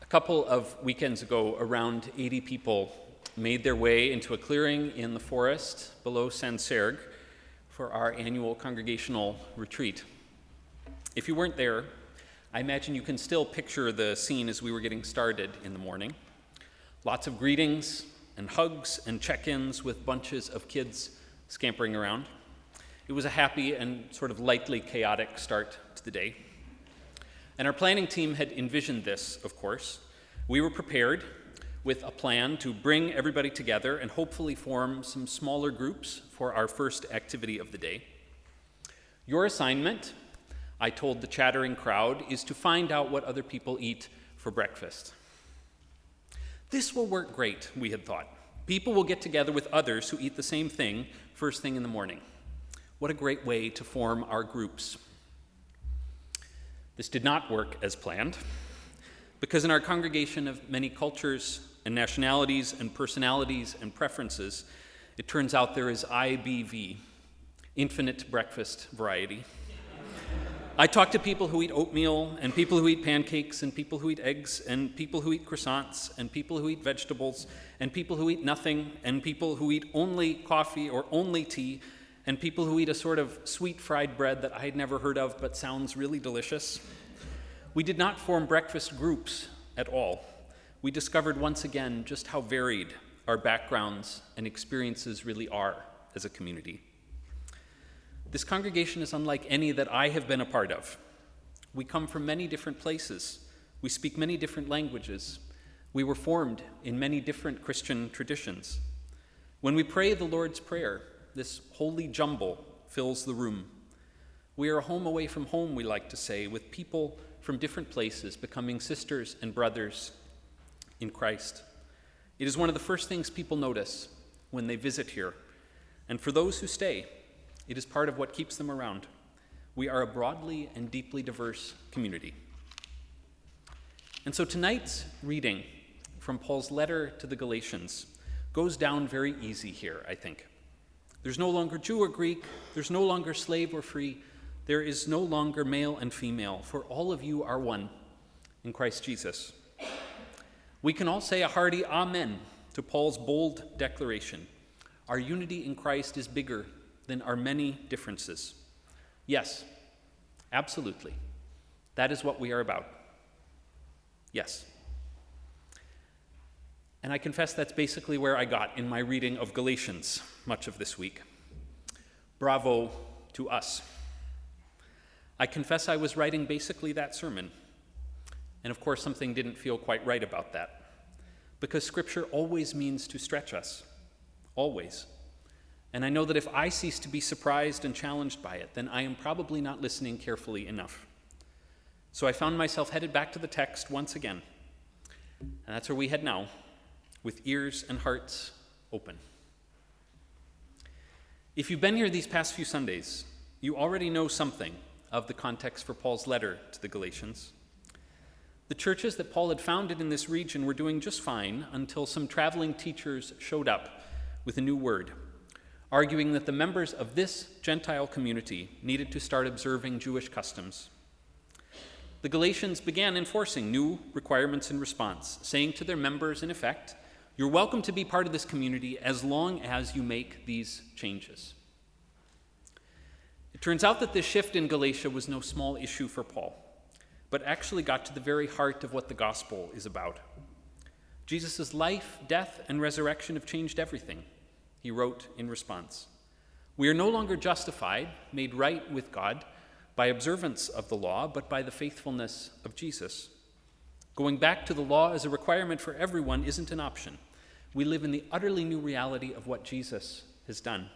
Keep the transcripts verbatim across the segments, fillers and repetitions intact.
A couple of weekends ago, around eighty people made their way into a clearing in the forest below Saint-Sergue for our annual congregational retreat. If you weren't there, I imagine you can still picture the scene as we were getting started in the morning. Lots of greetings and hugs and check-ins with bunches of kids scampering around. It was a happy and sort of lightly chaotic start to the day. And our planning team had envisioned this, of course. We were prepared with a plan to bring everybody together and hopefully form some smaller groups for our first activity of the day. Your assignment, I told the chattering crowd, is to find out what other people eat for breakfast. This will work great, we had thought. People will get together with others who eat the same thing first thing in the morning. What a great way to form our groups. This did not work as planned, because in our congregation of many cultures and nationalities and personalities and preferences, it turns out there is I B V, infinite breakfast variety. I talk to people who eat oatmeal, and people who eat pancakes, and people who eat eggs, and people who eat croissants, and people who eat vegetables, and people who eat nothing, and people who eat only coffee or only tea, and people who eat a sort of sweet fried bread that I had never heard of but sounds really delicious. We did not form breakfast groups at all. We discovered once again just how varied our backgrounds and experiences really are as a community. This congregation is unlike any that I have been a part of. We come from many different places. We speak many different languages. We were formed in many different Christian traditions. When we pray the Lord's Prayer, this holy jumble fills the room. We are a home away from home, we like to say, with people from different places becoming sisters and brothers in Christ. It is one of the first things people notice when they visit here. And for those who stay, it is part of what keeps them around. We are a broadly and deeply diverse community. And so tonight's reading from Paul's letter to the Galatians goes down very easy here, I think. There's no longer Jew or Greek. There's no longer slave or free. There is no longer male and female, for all of you are one in Christ Jesus. We can all say a hearty amen to Paul's bold declaration. Our unity in Christ is bigger than our many differences. Yes, absolutely. That is what we are about. Yes. And I confess that's basically where I got in my reading of Galatians much of this week. Bravo to us. I confess I was writing basically that sermon. And of course, something didn't feel quite right about that. Because Scripture always means to stretch us. Always. And I know that if I cease to be surprised and challenged by it, then I am probably not listening carefully enough. So I found myself headed back to the text once again. And that's where we head now, with ears and hearts open. If you've been here these past few Sundays, you already know something of the context for Paul's letter to the Galatians. The churches that Paul had founded in this region were doing just fine until some traveling teachers showed up with a new word, arguing that the members of this Gentile community needed to start observing Jewish customs. The Galatians began enforcing new requirements in response, saying to their members, in effect, you're welcome to be part of this community as long as you make these changes. It turns out that this shift in Galatia was no small issue for Paul, but actually got to the very heart of what the gospel is about. Jesus' life, death, and resurrection have changed everything, he wrote in response. We are no longer justified, made right with God, by observance of the law, but by the faithfulness of Jesus. Going back to the law as a requirement for everyone isn't an option. We live in the utterly new reality of what Jesus has done.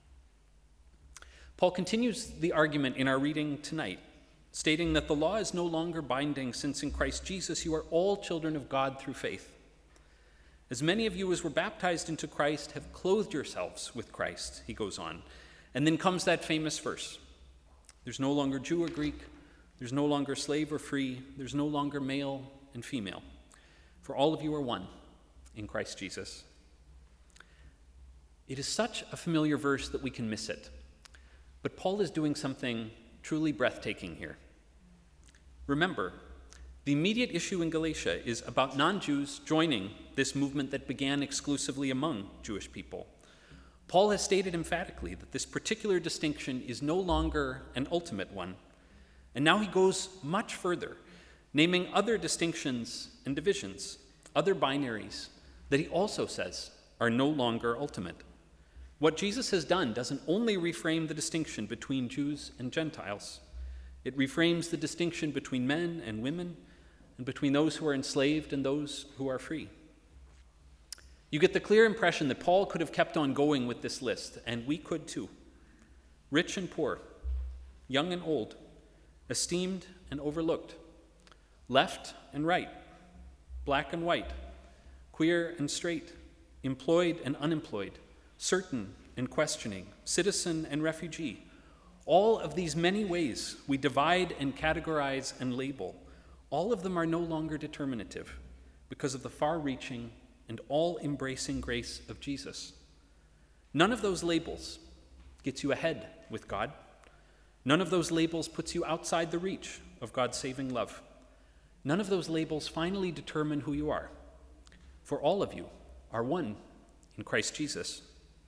Paul continues the argument in our reading tonight, stating that the law is no longer binding since in Christ Jesus you are all children of God through faith. As many of you as were baptized into Christ have clothed yourselves with Christ, he goes on. And then comes that famous verse. There's no longer Jew or Greek. There's no longer slave or free. There's no longer male and female. For all of you are one in Christ Jesus. It is such a familiar verse that we can miss it. But Paul is doing something truly breathtaking here. Remember, The immediate issue in Galatia is about non-Jews joining this movement that began exclusively among Jewish people. Paul has stated emphatically that this particular distinction is no longer an ultimate one, and now he goes much further, naming other distinctions and divisions, other binaries, that he also says are no longer ultimate. What Jesus has done doesn't only reframe the distinction between Jews and Gentiles, it reframes the distinction between men and women, and between those who are enslaved and those who are free. You get the clear impression that Paul could have kept on going with this list, and we could too. Rich and poor, young and old, esteemed and overlooked, left and right, black and white, queer and straight, employed and unemployed, certain and questioning, citizen and refugee. All of these many ways we divide and categorize and label, all of them are no longer determinative because of the far-reaching and all-embracing grace of Jesus. None of those labels gets you ahead with God. None of those labels puts you outside the reach of God's saving love. None of those labels finally determine who you are. For all of you are one in Christ Jesus.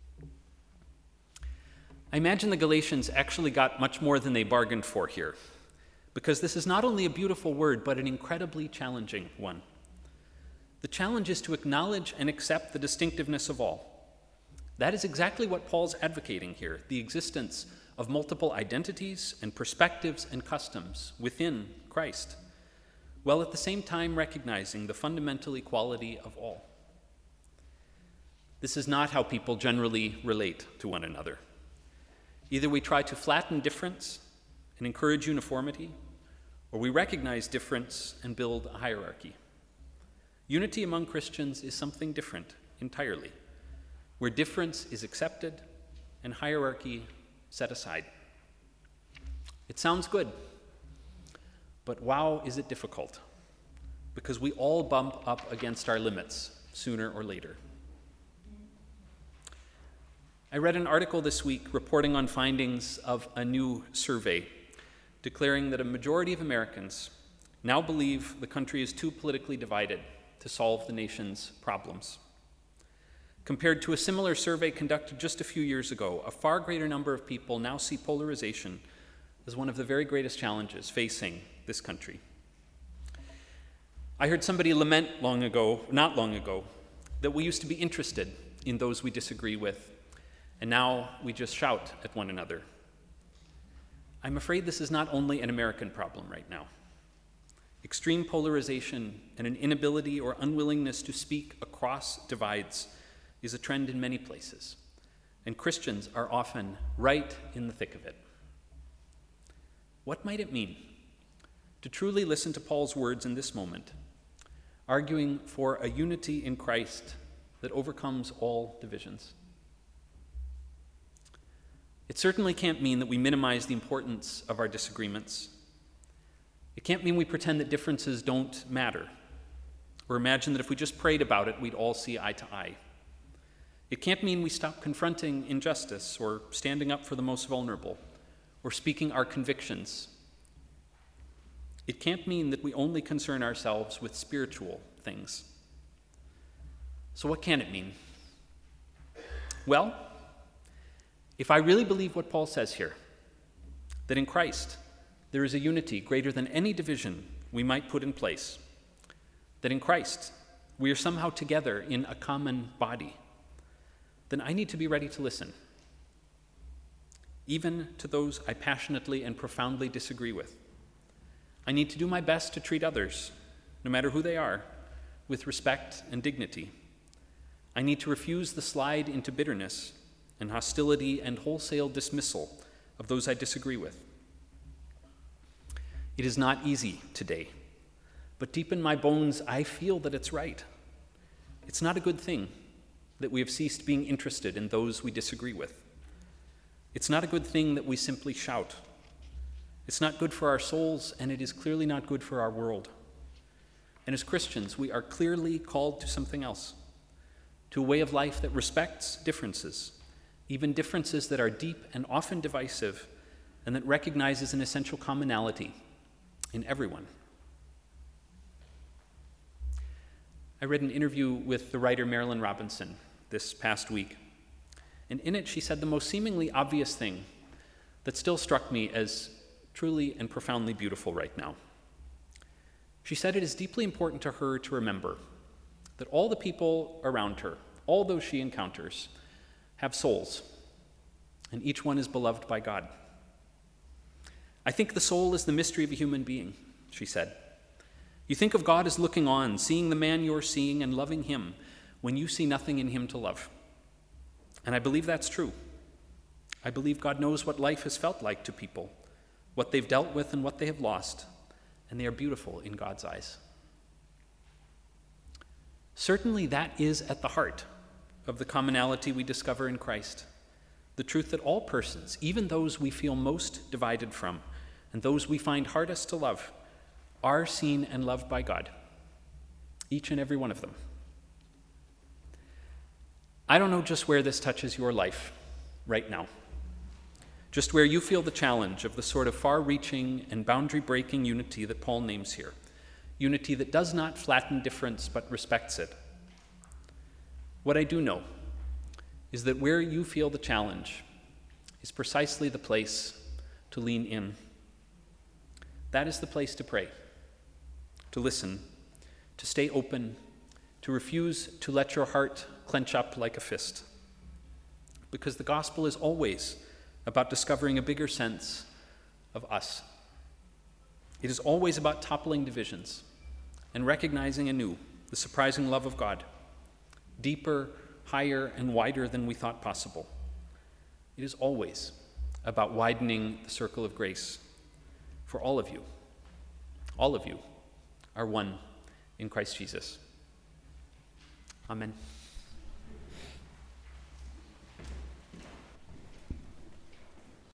I imagine the Galatians actually got much more than they bargained for here, because this is not only a beautiful word, but an incredibly challenging one. The challenge is to acknowledge and accept the distinctiveness of all. That is exactly what Paul's advocating here, the existence of multiple identities and perspectives and customs within Christ, while at the same time recognizing the fundamental equality of all. This is not how people generally relate to one another. Either we try to flatten difference and encourage uniformity, or we recognize difference and build a hierarchy. Unity among Christians is something different entirely, where difference is accepted and hierarchy set aside. It sounds good, but wow, is it difficult, because we all bump up against our limits sooner or later. I read an article this week reporting on findings of a new survey declaring that a majority of Americans now believe the country is too politically divided to solve the nation's problems. Compared to a similar survey conducted just a few years ago, a far greater number of people now see polarization as one of the very greatest challenges facing this country. I heard somebody lament long ago, not long ago, that we used to be interested in those we disagree with, and now we just shout at one another. I'm afraid this is not only an American problem right now. Extreme polarization and an inability or unwillingness to speak across divides is a trend in many places, and Christians are often right in the thick of it. What might it mean to truly listen to Paul's words in this moment, arguing for a unity in Christ that overcomes all divisions? It certainly can't mean that we minimize the importance of our disagreements. It can't mean we pretend that differences don't matter, or imagine that if we just prayed about it, we'd all see eye to eye. It can't mean we stop confronting injustice, or standing up for the most vulnerable, or speaking our convictions. It can't mean that we only concern ourselves with spiritual things. So what can it mean? Well, if I really believe what Paul says here, that in Christ there is a unity greater than any division we might put in place, that in Christ we are somehow together in a common body, then I need to be ready to listen, even to those I passionately and profoundly disagree with. I need to do my best to treat others, no matter who they are, with respect and dignity. I need to refuse the slide into bitterness and hostility and wholesale dismissal of those I disagree with. It is not easy today, but deep in my bones, I feel that it's right. It's not a good thing that we have ceased being interested in those we disagree with. It's not a good thing that we simply shout. It's not good for our souls, and it is clearly not good for our world. And as Christians, we are clearly called to something else, to a way of life that respects differences, even differences that are deep and often divisive, and that recognizes an essential commonality in everyone. I read an interview with the writer Marilynne Robinson this past week, and in it she said the most seemingly obvious thing that still struck me as truly and profoundly beautiful right now. She said it is deeply important to her to remember that all the people around her, all those she encounters, have souls, and each one is beloved by God. I think the soul is the mystery of a human being, she said. You think of God as looking on, seeing the man you're seeing and loving him when you see nothing in him to love. And I believe that's true. I believe God knows what life has felt like to people, what they've dealt with and what they have lost, and they are beautiful in God's eyes. Certainly that is at the heart of the commonality we discover in Christ, the truth that all persons, even those we feel most divided from and those we find hardest to love, are seen and loved by God, each and every one of them. I don't know just where this touches your life right now, just where you feel the challenge of the sort of far-reaching and boundary-breaking unity that Paul names here, unity that does not flatten difference but respects it. What I do know is that where you feel the challenge is precisely the place to lean in. That is the place to pray, to listen, to stay open, to refuse to let your heart clench up like a fist. Because the gospel is always about discovering a bigger sense of us. It is always about toppling divisions and recognizing anew the surprising love of God, deeper, higher, and wider than we thought possible. It is always about widening the circle of grace for all of you. All of you are one in Christ Jesus. Amen.